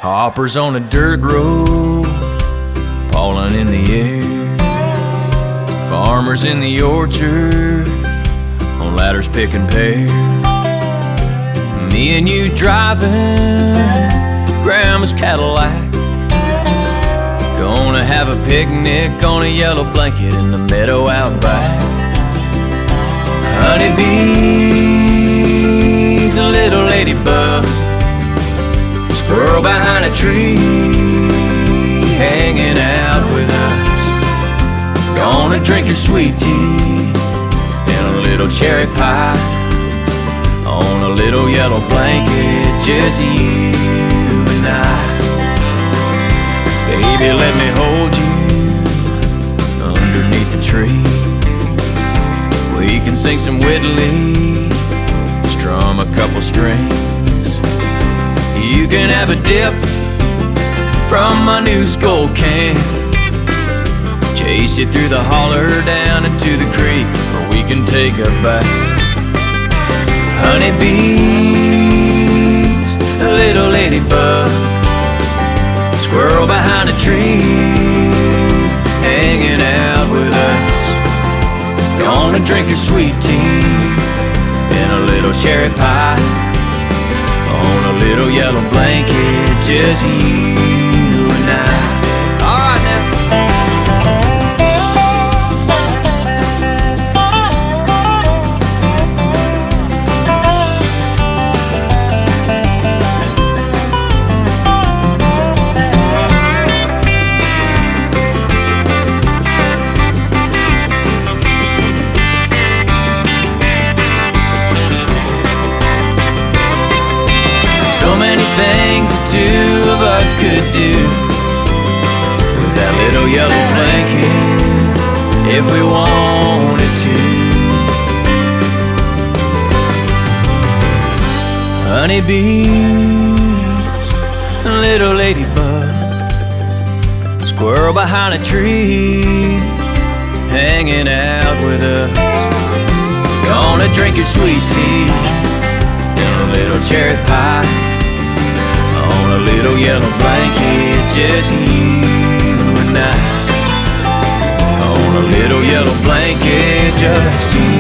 Hoppers on a dirt road, pollen in the air. Farmers in the orchard, on ladders picking pears. Me and you driving Grandma's Cadillac, gonna have a picnic on a yellow blanket in the meadow out back. Honeybees, a little ladybug, squirrel behind a tree, hanging out with us. Gonna drink your sweet tea and a little cherry pie on a little yellow blanket, just you and I. Baby, let me hold you underneath the tree. We can sing some Whitley, strum a couple strings. You can have a dip from my new Skull can, chase you through the holler down into the creek, or we can take a bath. Honeybees, a little ladybug, squirrel behind a tree, hanging out with us. Gonna drink your sweet tea and a little cherry pie on a little yellow blanket, just you and I. All right now. So many things the two of us could do with that little yellow blanket, if we wanted to. Honeybees, a little ladybug, squirrel behind a tree, hanging out with us. Gonna drink your sweet tea and a little cherry pie on a little yellow blanket, just you and I. On a little yellow blanket, just you